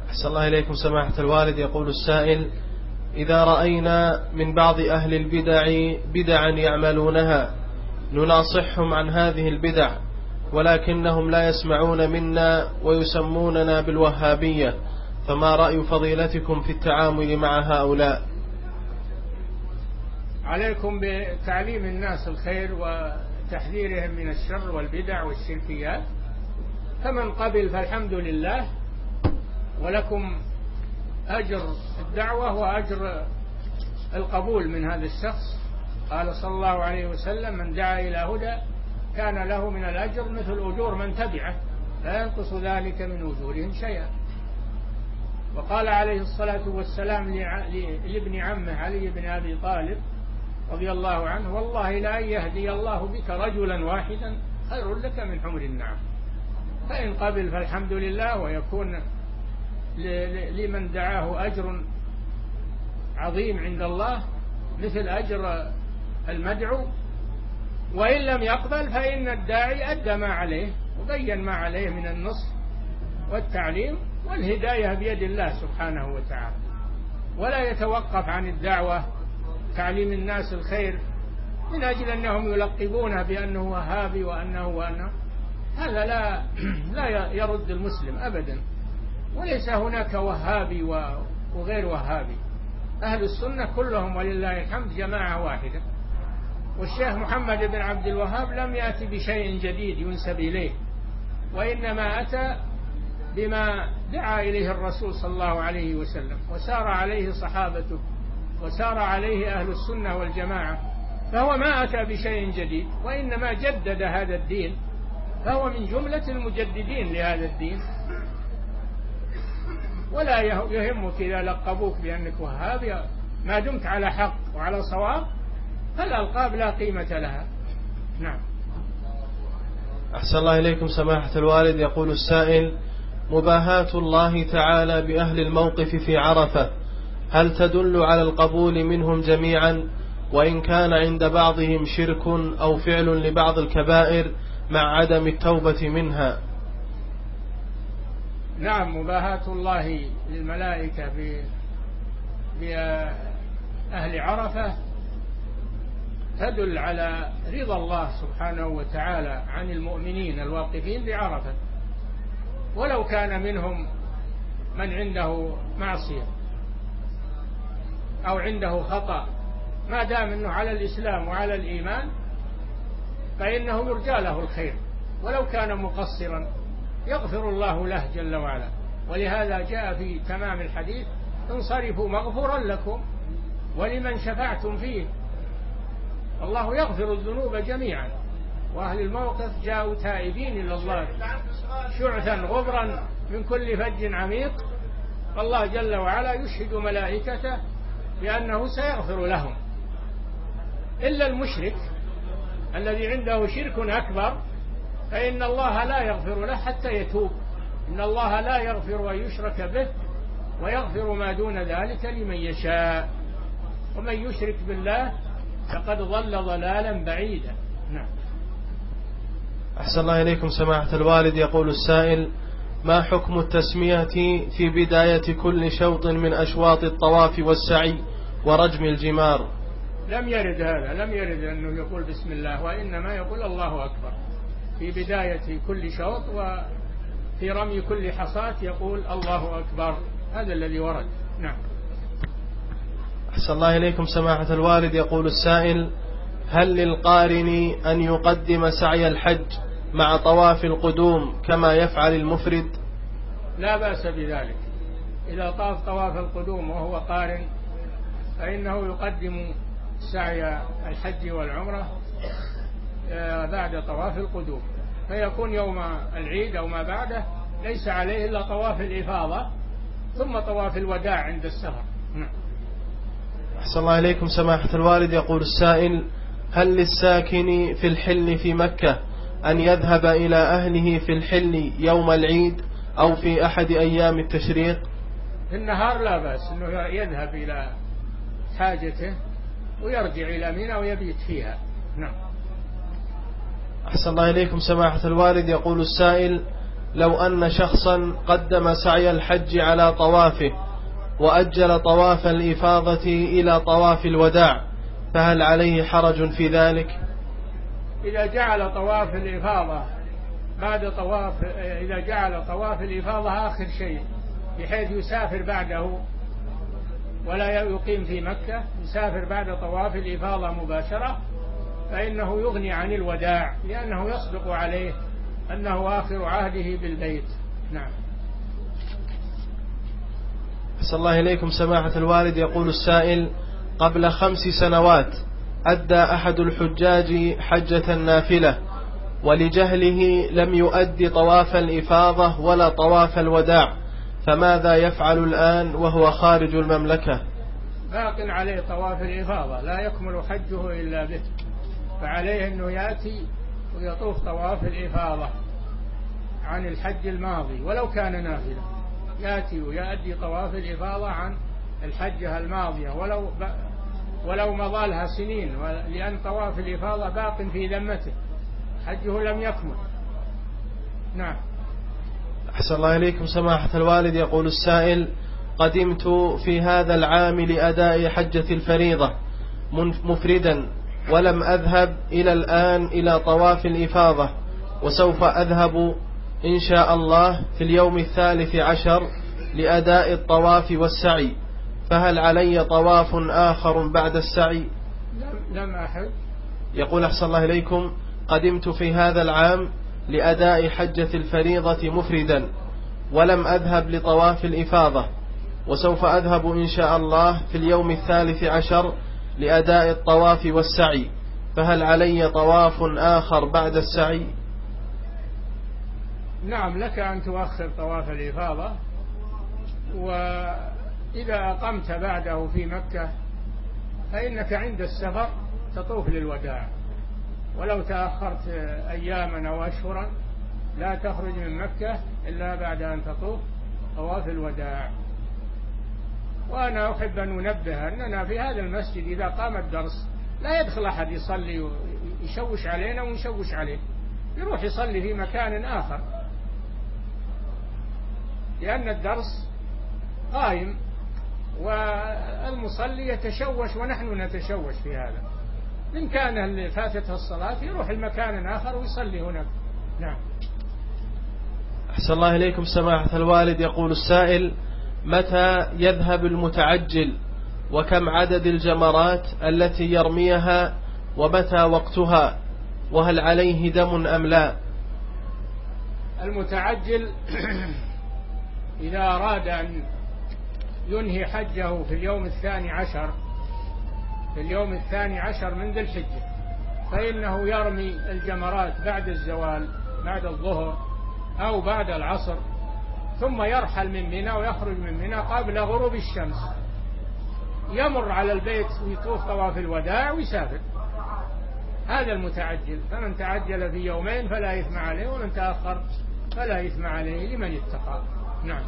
أحسن الله إليكم سماحة الوالد. يقول السائل: إذا رأينا من بعض أهل البدع بدعا يعملونها نناصحهم عن هذه البدع، ولكنهم لا يسمعون منا ويسموننا بالوهابية، فما رأي فضيلتكم في التعامل مع هؤلاء؟ عليكم بتعليم الناس الخير وتحذيرهم من الشر والبدع والشركيات، فمن قبل فالحمد لله، ولكم أجر الدعوة وأجر القبول من هذا الشخص. قال صلى الله عليه وسلم: من دعا إلى هدى كان له من الأجر مثل أجور من تبعه لا ينقص ذلك من أجورهم شيئا. وقال عليه الصلاة والسلام لابن عمه علي بن أبي طالب رضي الله عنه: والله لا يهدي الله بك رجلا واحدا خير لك من حمر النعم. فإن قبل فالحمد لله، ويكون لمن دعاه أجر عظيم عند الله مثل أجر المدعو. وإن لم يقبل فإن الداعي أدى ما عليه وبين ما عليه من النصح والتعليم، والهداية بيد الله سبحانه وتعالى، ولا يتوقف عن الدعوة تعليم الناس الخير من أجل أنهم يلقبونه بأنه وهابي وأنه هذا لا يرد المسلم أبدا. وليس هناك وهابي وغير وهابي، أهل السنة كلهم ولله الحمد جماعة واحدة. والشيخ محمد بن عبد الوهاب لم يأتي بشيء جديد ينسب إليه، وإنما أتى بما دعا إليه الرسول صلى الله عليه وسلم وسار عليه صحابته وسار عليه أهل السنة والجماعة، فهو ما أتى بشيء جديد، وإنما جدد هذا الدين، فهو من جملة المجددين لهذا الدين. ولا يهمك إذا لقبوك بأنك وهابي، ما دمت على حق وعلى صواب فالألقاب لا قيمة لها. نعم. أحسن الله إليكم سماحة الوالد. يقول السائل: مباهاة الله تعالى بأهل الموقف في عرفة هل تدل على القبول منهم جميعا، وإن كان عند بعضهم شرك أو فعل لبعض الكبائر مع عدم التوبة منها؟ نعم، مباهاة الله للملائكة بأهل عرفة تدل على رضا الله سبحانه وتعالى عن المؤمنين الواقفين بعرفة، ولو كان منهم من عنده معصية أو عنده خطأ، ما دام أنه على الإسلام وعلى الإيمان فإنه يرجى له الخير، ولو كان مقصرا يغفر الله له جل وعلا. ولهذا جاء في تمام الحديث: انصرفوا مغفورا لكم ولمن شفعتم فيه. الله يغفر الذنوب جميعا، وأهل الموقف جاءوا تائبين إلى الله شعثا غبرا من كل فج عميق، فالله جل وعلا يشهد ملائكته بأنه سيغفر لهم، إلا المشرك الذي عنده شرك أكبر فإن الله لا يغفر له حتى يتوب. إن الله لا يغفر أن يشرك به ويغفر ما دون ذلك لمن يشاء، ومن يشرك بالله فقد ضل ضلالا بعيدا. نعم. أحسن الله إليكم سماحة الوالد. يقول السائل: ما حكم التسمية في بداية كل شوط من أشواط الطواف والسعي ورجم الجمار؟ لم يرد هذا، لم يرد أنه يقول بسم الله، وإنما يقول الله أكبر في بداية كل شوط، وفي رمي كل حصاة يقول الله أكبر، هذا الذي ورد. نعم. أحسن الله إليكم سماحة الوالد. يقول السائل: هل للقارن أن يقدم سعي الحج مع طواف القدوم كما يفعل المفرد؟ لا بأس بذلك، إذا طاف طواف القدوم وهو قارن فإنه يقدم سعي الحج والعمرة بعد طواف القدوم، فيكون يوم العيد أو ما بعده ليس عليه إلا طواف الإفاضة ثم طواف الوداع عند السفر. أحسن الله إليكم سماحة الوالد. يقول السائل: هل للساكن في الحل في مكة أن يذهب إلى أهله في الحل يوم العيد أو في أحد أيام التشريق؟ في النهار لا بأس أنه يذهب إلى حاجته ويرجع إلى منى ويبيت فيها. نعم. أحسن الله إليكم سماحة الوالد. يقول السائل: لو أن شخصا قدم سعي الحج على طوافه وأجل طواف الإفاضة إلى طواف الوداع فهل عليه حرج في ذلك؟ إذا جعل طواف الإفاضة إذا جعل طواف الإفاضة آخر شيء بحيث يسافر بعده ولا يقيم في مكة، يسافر بعد طواف الإفاضة مباشرة، فإنه يغني عن الوداع، لأنه يصدق عليه أنه آخر عهده بالبيت. نعم. أحسن الله إليكم سماحة الوالد. يقول السائل: قبل 5 سنوات أدى أحد الحجاج حجة نافلة، ولجهله لم يؤدي طواف الإفاضة ولا طواف الوداع، فماذا يفعل الآن وهو خارج المملكة؟ باق عليه طواف الإفاضة، لا يكمل حجه إلا به، فعليه أنه يأتي ويطوف طواف الإفاضة عن الحج الماضي ولو كان نافلة، يأتي ويؤدي طواف الإفاضة عن الحجة الماضية ولو مضى لها سنين، لأن طواف الإفاضة باق في ذمته، حجه لم يكمل. نعم. أحسن الله إليكم سماحة الوالد. يقول السائل: قدمت في هذا العام لأداء حجة الفريضة مفردا، ولم أذهب إلى الآن إلى طواف الإفاضة، وسوف أذهب إن شاء الله في اليوم 13 لأداء الطواف والسعي، فهل علي طواف آخر بعد السعي؟ لم أحد. يقول: أحسن الله إليكم، قدمت في هذا العام لأداء حجة الفريضة مفردا، ولم أذهب لطواف الإفاضة، وسوف أذهب إن شاء الله في اليوم 13 لأداء الطواف والسعي، فهل علي طواف آخر بعد السعي؟ نعم، لك أن تؤخر طواف الإفاضة، وإذا أقمت بعده في مكة فإنك عند السفر تطوف للوداع، ولو تأخرت أياما أو أشهرا لا تخرج من مكة إلا بعد أن تطوف طواف الوداع. وأنا أحب أن أنبه أننا في هذا المسجد إذا قام الدرس لا يدخل أحد يصلي ويشوش علينا ونشوش عليه، يروح يصلي في مكان آخر، لأن الدرس قائم والمصلي يتشوش ونحن نتشوش في هذا. إن كان اللي فاتته الصلاة يروح المكان آخر ويصلي هناك. نعم. أحسن الله إليكم سماحة الوالد. يقول السائل: متى يذهب المتعجل، وكم عدد الجمرات التي يرميها، ومتى وقتها، وهل عليه دم أم لا؟ المتعجل إذا أراد أن ينهي حجه في اليوم 12 من ذي الحجة، فإنه يرمي الجمرات بعد الزوال، بعد الظهر أو بعد العصر، ثم يرحل من منى ويخرج من منى قبل غروب الشمس، يمر على البيت ويطوف طواف الوداع ويسافر. هذا المتعجل، فمن تعجل في يومين فلا إثم عليه، ومن تأخر فلا إثم عليه لمن اتقى. نعم.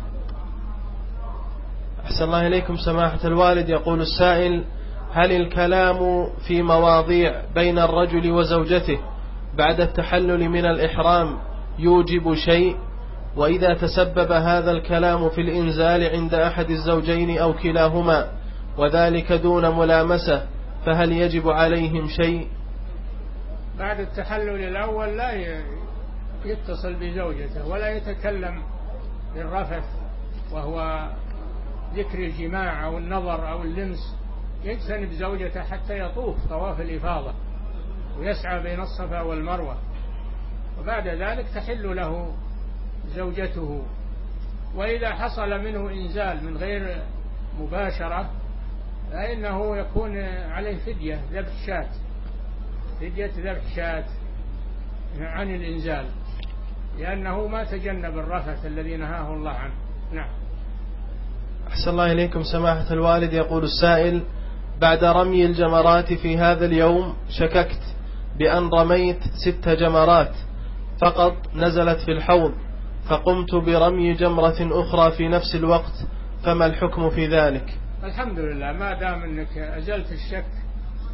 أحسن الله إليكم سماحة الوالد. يقول السائل: هل الكلام في مواضيع بين الرجل وزوجته بعد التحلل من الإحرام يوجب شيء؟ وإذا تسبب هذا الكلام في الإنزال عند أحد الزوجين أو كلاهما، وذلك دون ملامسة، فهل يجب عليهم شيء؟ بعد التحلل الأول لا يتصل بزوجته ولا يتكلم بالرفث وهو ذكر الجماع أو النظر أو اللمس، يجتنب زوجته حتى يطوف طواف الإفاضة ويسعى بين الصفا والمروة، وبعد ذلك تحل له زوجته. وإذا حصل منه إنزال من غير مباشرة فإنه يكون عليه فدية ذبح شاة عن الإنزال، لأنه ما تجنب الرفث الذي نهاه الله عنه. نعم. أحسن الله إليكم سماحة الوالد. يقول السائل: بعد رمي الجمرات في هذا اليوم شككت بأن رميت 6 جمرات فقط نزلت في الحوض، فقمت برمي جمرة أخرى في نفس الوقت، فما الحكم في ذلك؟ الحمد لله، ما دام أنك أزلت الشك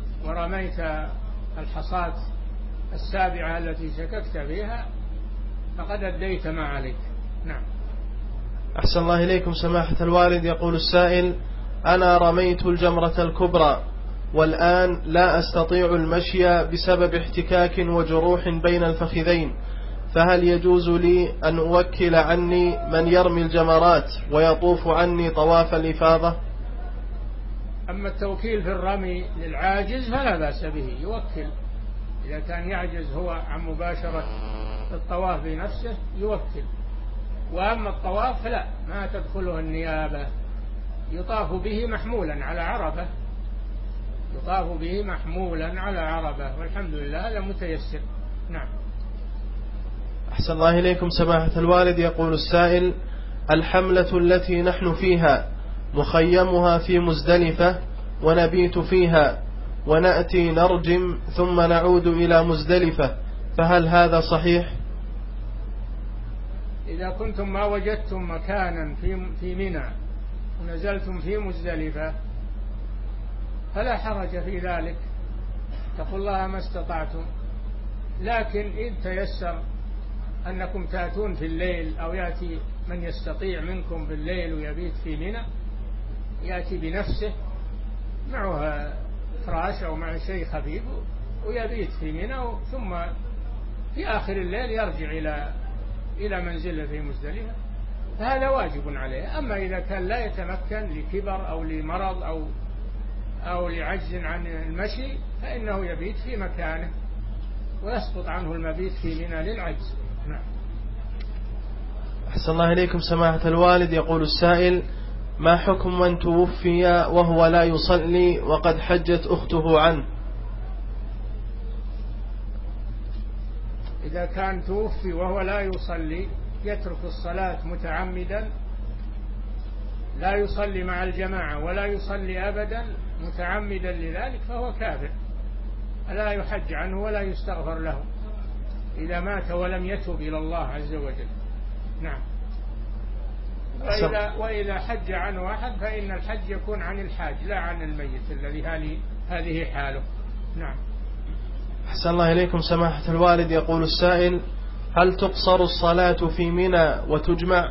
ورميت الحصاة 7 التي شككت فيها فقد أديت ما عليك. نعم. أحسن الله إليكم سماحة الوالد. يقول السائل: أنا رميت الجمرة الكبرى والآن لا أستطيع المشي بسبب احتكاك وجروح بين الفخذين، فهل يجوز لي أن أوكل عني من يرمي الجمرات ويطوف عني طواف الإفاضة؟ أما التوكيل في الرمي للعاجز فلا بأس به، يوكل إذا كان يعجز هو عن مباشرة الطواف بنفسه يوكل. وأما الطواف فلا، ما تدخله النيابة، يطاف به محمولا على عربة، يطاف به محمولا على عربة، والحمد لله هذا متيسر. نعم. أحسن الله إليكم سماحة الوالد. يقول السائل: الحملة التي نحن فيها مخيمها في مزدلفة ونبيت فيها ونأتي نرجم ثم نعود إلى مزدلفة، فهل هذا صحيح؟ إذا كنتم ما وجدتم مكانا في منى ونزلتم في مزدلفة فلا حرج في ذلك، اتقوا الله ما استطعتم. لكن إن تيسر أنكم تأتون في الليل أو يأتي من يستطيع منكم بالليل ويبيت في منى، يأتي بنفسه معها فراش أو مع شيء خفيف ويبيت في منى، ثم في آخر الليل يرجع إلى منزله في مزدلفة، فهذا واجب عليه. أما إذا كان لا يتمكن لكبر أو لمرض أو لعجز عن المشي فإنه يبيت في مكانه ويسقط عنه المبيت في منى للعجز. نعم. أحسن الله إليكم سماحة الوالد. يقول السائل: ما حكم من توفي وهو لا يصلي وقد حجت أخته عنه؟ إذا كان توفي وهو لا يصلي، يترك الصلاة متعمدا، لا يصلي مع الجماعة ولا يصلي أبدا متعمدا لذلك، فهو كافر، لا يحج عنه ولا يستغفر له إذا مات ولم يتوب إلى الله عز وجل. نعم. وإذا حج عنه أحد فإن الحج يكون عن الحاج لا عن الميت الذي هذه حاله. نعم. أحسن الله إليكم سماحة الوالد. يقول السائل: هل تقصر الصلاة في منى وتجمع؟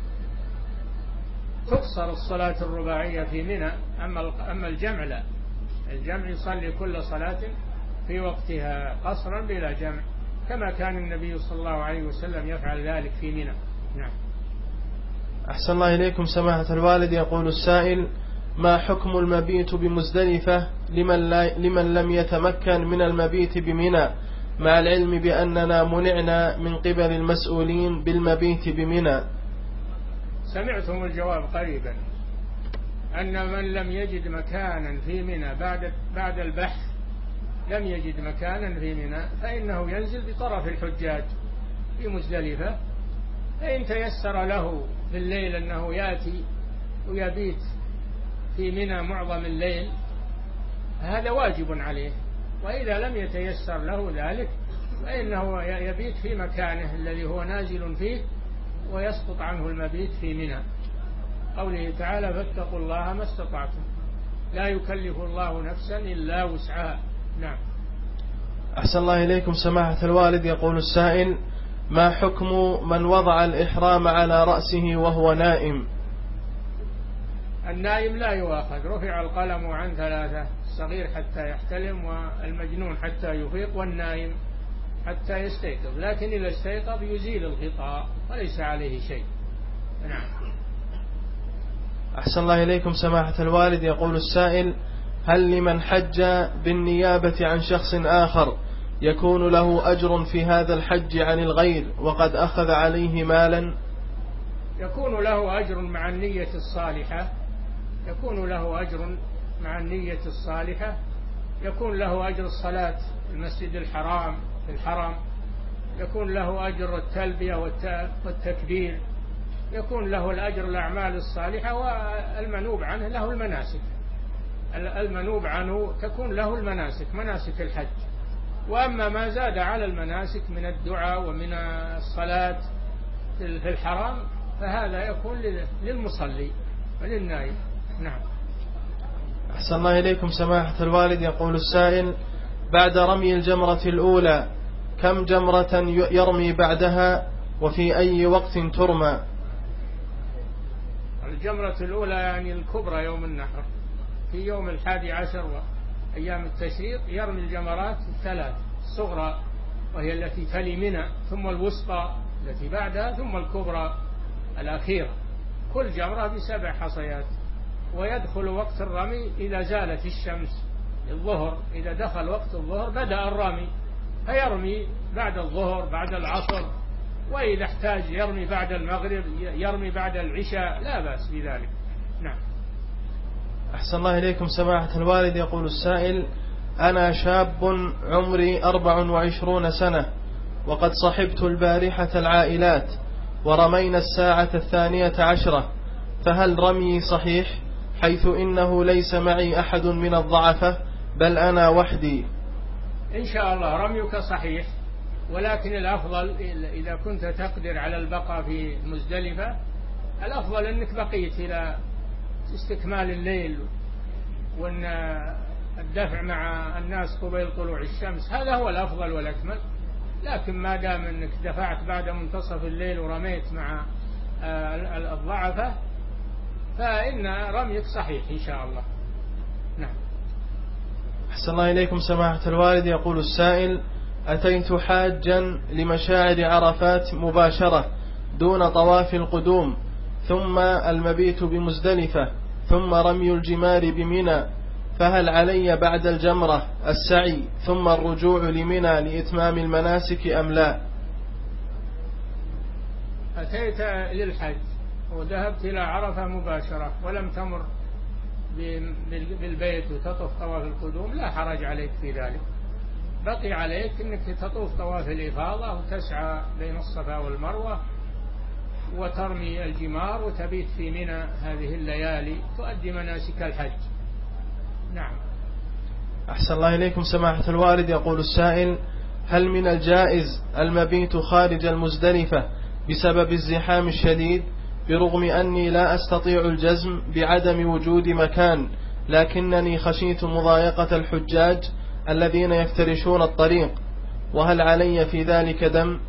تقصر الصلاة الرباعية في منى، أما الجمع لا، الجمع يصلي كل صلاة في وقتها قصرا بلا جمع، كما كان النبي صلى الله عليه وسلم يفعل ذلك في منى. نعم. أحسن الله إليكم سماحة الوالد. يقول السائل: ما حكم المبيت بمزدلفة لمن لم يتمكن من المبيت بمنى، مع العلم بأننا منعنا من قبل المسؤولين بالمبيت بمنى؟ سمعتم الجواب قريبا، أن من لم يجد مكانا في منى بعد البحث لم يجد مكانا في منى فإنه ينزل بطرف الحجاج في مزدلفة، فإن تيسر له في الليل أنه يأتي ويبيت في منى معظم الليل هذا واجب عليه، وإذا لم يتيسر له ذلك فإنه يبيت في مكانه الذي هو نازل فيه ويسقط عنه المبيت في منى. قوله تعالى: فاتقوا الله ما استطعتم، لا يكلف الله نفسا إلا وسعها. نعم. أحسن الله إليكم سماحة الوالد. يقول السائل: ما حكم من وضع الإحرام على رأسه وهو نائم؟ النائم لا يؤاخذ، رفع القلم عن ثلاثة: الصغير حتى يحتلم، والمجنون حتى يفيق، والنائم حتى يستيقظ، لكن إذا استيقظ يزيل الغطاء وليس عليه شيء. نعم. أحسن الله إليكم سماحة الوالد. يقول السائل: هل لمن حج بالنيابة عن شخص آخر يكون له أجر في هذا الحج عن الغير وقد أخذ عليه مالا؟ يكون له أجر مع النية الصالحة، يكون له أجر مع النية الصالحة، يكون له أجر الصلاة في المسجد الحرام في الحرم، يكون له أجر التلبية والتكبير، يكون له الأجر الأعمال الصالحة، والمنوب عنه له المناسك، المنوب عنه تكون له المناسك، مناسك الحج. وأما ما زاد على المناسك من الدعاء ومن الصلاة في الحرام فهذا يكون للمصلي وللنائم. نعم. أحسن الله إليكم سماحة الوالد. يقول السائل: بعد رمي الجمرة الأولى كم جمرة يرمي بعدها، وفي أي وقت ترمى؟ الجمرة الأولى يعني الكبرى يوم النحر، في يوم 11 وأيام التشريق يرمي الجمرات الثلاث: الصغرى وهي التي تلي منى، ثم الوسطى التي بعدها، ثم الكبرى الأخيرة، كل جمرة ب7 حصيات. ويدخل وقت الرمي إذا زالت الشمس الظهر، إذا دخل وقت الظهر بدأ الرمي، فيرمي بعد الظهر بعد العصر، وإذا احتاج يرمي بعد المغرب يرمي بعد العشاء، لا بأس بذلك. نعم. أحسن الله إليكم سماحة الوالد. يقول السائل: أنا شاب عمري 24 سنة، وقد صحبت البارحة العائلات ورمينا الساعة 12، فهل رمي صحيح، حيث إنه ليس معي أحد من الضعفة بل أنا وحدي؟ إن شاء الله رميك صحيح، ولكن الأفضل إذا كنت تقدر على البقاء في مزدلفة، الأفضل أنك بقيت إلى استكمال الليل، وأن الدفع مع الناس قبيل طلوع الشمس، هذا هو الأفضل والأكمل. لكن ما دام أنك دفعت بعد منتصف الليل ورميت مع الضعفة، فإن رميك صحيح إن شاء الله. نعم. أحسن الله إليكم سماحة الوالد. يقول السائل: أتيت حاجا لمشاعر عرفات مباشرة دون طواف القدوم، ثم المبيت بمزدلفة، ثم رمي الجمار بمنى، فهل علي بعد الجمرة السعي ثم الرجوع لمنى لإتمام المناسك أم لا؟ أتيت للحج وذهبت إلى عرفة مباشرة ولم تمر بالبيت وتطوف طواف القدوم، لا حرج عليك في ذلك. بقي عليك أنك تطوف طواف الإفاضة وتسعى بين الصفا والمروة وترمي الجمار وتبيت في منى هذه الليالي، تؤدي مناسك الحج. نعم. أحسن الله إليكم سماحة الوالد. يقول السائل: هل من الجائز المبيت خارج المزدلفة بسبب الزحام الشديد، برغم أني لا أستطيع الجزم بعدم وجود مكان، لكنني خشيت مضايقة الحجاج الذين يفترشون الطريق، وهل علي في ذلك دم؟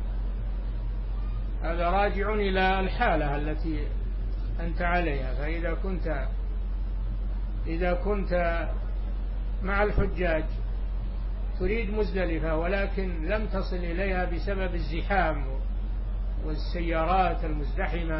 هذا راجع إلى الحالة التي أنت عليها. فإذا كنت مع الحجاج تريد مزدلفة ولكن لم تصل إليها بسبب الزحام والسيارات المزدحمة،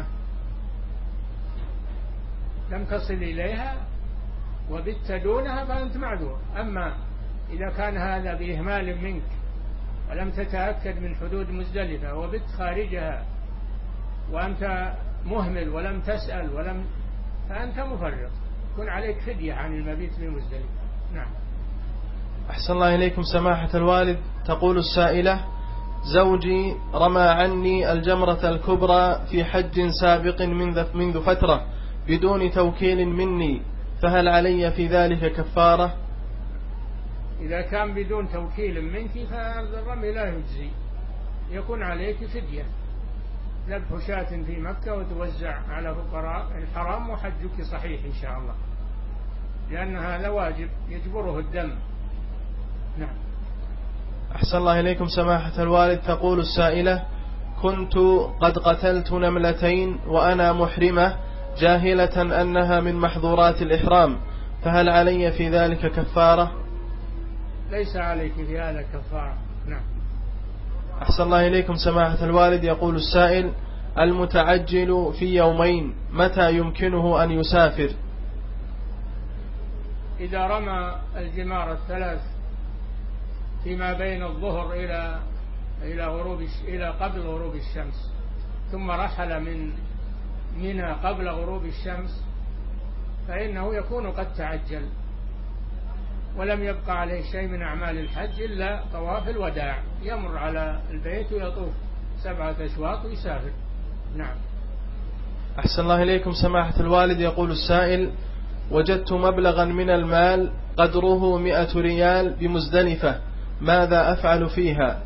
لم تصل إليها وبت دونها، فأنت معذور. أما إذا كان هذا بإهمال منك ولم تتأكد من حدود مزدلفة وبت خارجها وأنت مهمل ولم تسأل فأنت مفرط، يكون عليك فدية عن المبيت بمزدلفة. نعم. أحسن الله إليكم سماحة الوالد. تقول السائلة: زوجي رمى عني الجمرة الكبرى في حج سابق منذ فترة بدون توكيل مني، فهل علي في ذلك كفارة؟ إذا كان بدون توكيل منك فهذا الرمي لا يجزي، يكون عليك فدية، ذبح شاة في مكة وتوزع على فقراء الحرام، وحجك صحيح إن شاء الله، لأن هذا واجب يجبره الدم. نعم. أحسن الله إليكم سماحة الوالد. تقول السائلة: كنت قد قتلت نملتين وأنا محرمة جاهلة أنها من محظورات الإحرام، فهل علي في ذلك كفارة؟ ليس عليك في هذا كفارة. نعم. أحسن الله إليكم سماحة الوالد. يقول السائل: المتعجل في يومين متى يمكنه أن يسافر؟ إذا رمى الجمار الثلاث فيما بين الظهر إلى قبل غروب الشمس، ثم رحل من منى قبل غروب الشمس، فإنه يكون قد تعجل ولم يبقى عليه شيء من أعمال الحج إلا طواف الوداع، يمر على البيت ويطوف 7 أشواط ويسافر. نعم. أحسن الله إليكم سماحة الوالد. يقول السائل: وجدت مبلغا من المال قدره 100 ريال بمزدلفة، ماذا أفعل فيها؟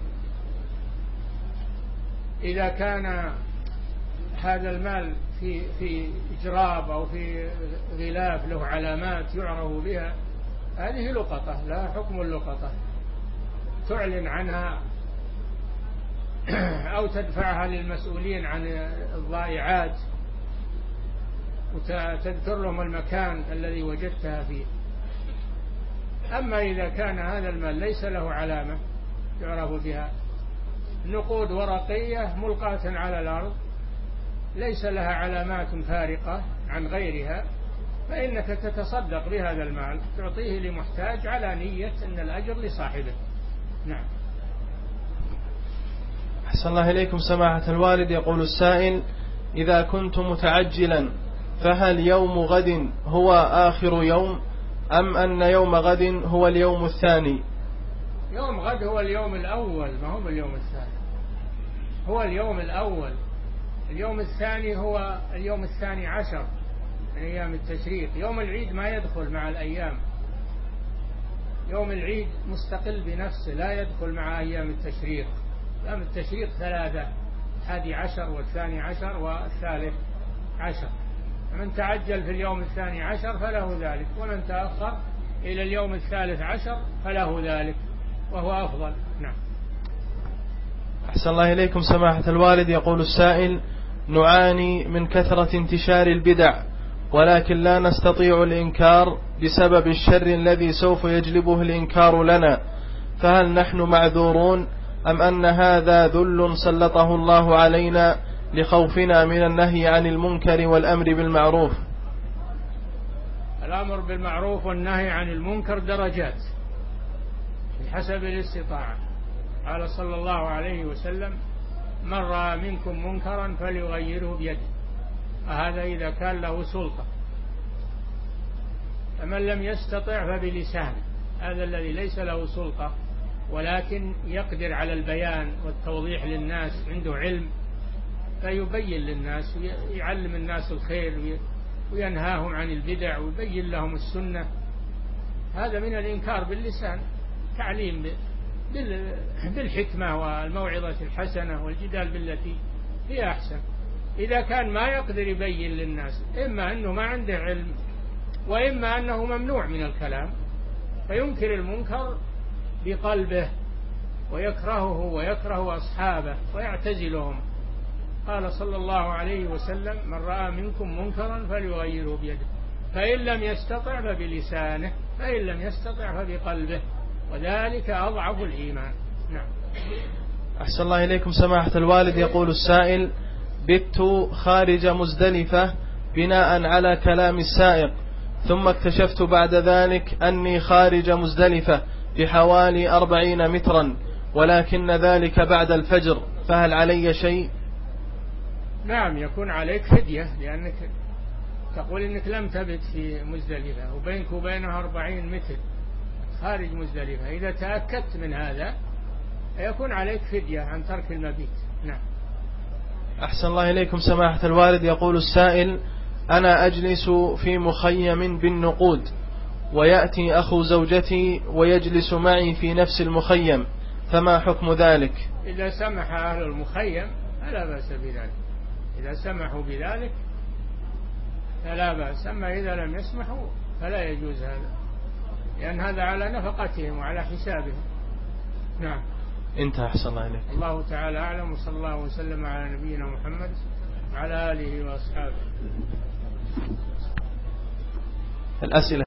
إذا كان هذا المال في إجراب أو في غلاف له علامات يعرف بها، هذه لقطة، لا حكم اللقطة، تعلن عنها أو تدفعها للمسؤولين عن الضائعات وتذكر لهم المكان الذي وجدتها فيه. أما إذا كان هذا المال ليس له علامة يعرف بها، نقود ورقية ملقاة على الأرض ليس لها علامات فارقة عن غيرها، فإنك تتصدق بهذا المال تعطيه لمحتاج على نية أن الأجر لصاحبه. نعم. أحسن الله إليكم سماحة الوالد. يقول السائل: إذا كنت متعجلا فهل يوم غد هو آخر يوم أم أن يوم غد هو اليوم الثاني؟ يوم غد هو اليوم الأول، ما هو اليوم الثاني، هو اليوم الأول. اليوم الثاني هو اليوم 12 من أيام التشريق. يوم العيد ما يدخل مع الأيام، يوم العيد مستقل بنفسه لا يدخل مع أيام التشريق. أيام التشريق 3: 11 و12 و13. من تعجل في اليوم 12 فله ذلك، ومن تأخر إلى اليوم 13 فله ذلك، وهو أفضل. نعم. أحسن الله إليكم سماحة الوالد. يقول السائل: نعاني من كثرة انتشار البدع، ولكن لا نستطيع الإنكار بسبب الشر الذي سوف يجلبه الإنكار لنا، فهل نحن معذورون أم أن هذا ذل سلطه الله علينا لخوفنا من النهي عن المنكر والأمر بالمعروف؟ الأمر بالمعروف والنهي عن المنكر درجات بحسب الاستطاعة. قال صلى الله عليه وسلم: من رأى منكم منكرا فليغيره بيده، هذا إذا كان له سلطة. فمن لم يستطع فبلسانه، هذا الذي ليس له سلطة ولكن يقدر على البيان والتوضيح للناس، عنده علم فيبين للناس ويعلم الناس الخير وينهاهم عن البدع ويبين لهم السنة. هذا من الإنكار باللسان، تعليم بالحكمة والموعظة الحسنة والجدال بالتي هي أحسن. إذا كان ما يقدر يبين للناس، إما أنه ما عنده علم وإما أنه ممنوع من الكلام، فينكر المنكر بقلبه ويكرهه ويكره أصحابه ويعتزلهم. قال صلى الله عليه وسلم: من رأى منكم منكرا فليغيره بيده، فإن لم يستطع فبلسانه، فإن لم يستطع فبقلبه، وذلك أضعف الإيمان. نعم. أحسن الله إليكم سماحة الوالد. يقول السائل: بت خارج مزدلفة بناء على كلام السائق، ثم اكتشفت بعد ذلك أني خارج مزدلفة بحوالي 40 مترا، ولكن ذلك بعد الفجر، فهل علي شيء؟ نعم، يكون عليك فدية، لأنك تقول إنك لم تبت في مزدلفة وبينك وبينها 40 متر خارج مزدلفة. إذا تأكدت من هذا يكون عليك فدية عن ترك المبيت. نعم. أحسن الله إليكم سماحة الوالد. يقول السائل: أنا أجلس في مخيم بالنقود، ويأتي أخو زوجتي ويجلس معي في نفس المخيم، فما حكم ذلك؟ إذا سمح أهل المخيم فلا بأس بذلك، إذا سمحوا بذلك فلا بأس، أما إذا لم يسمحوا فلا يجوز هذا، لأن هذا على نفقتهم وعلى حسابهم. نعم. انتهى. أحسن الله إليك. الله تعالى أعلم، وصلى الله وسلم على نبينا محمد وعلى آله وأصحابه. الأسئلة.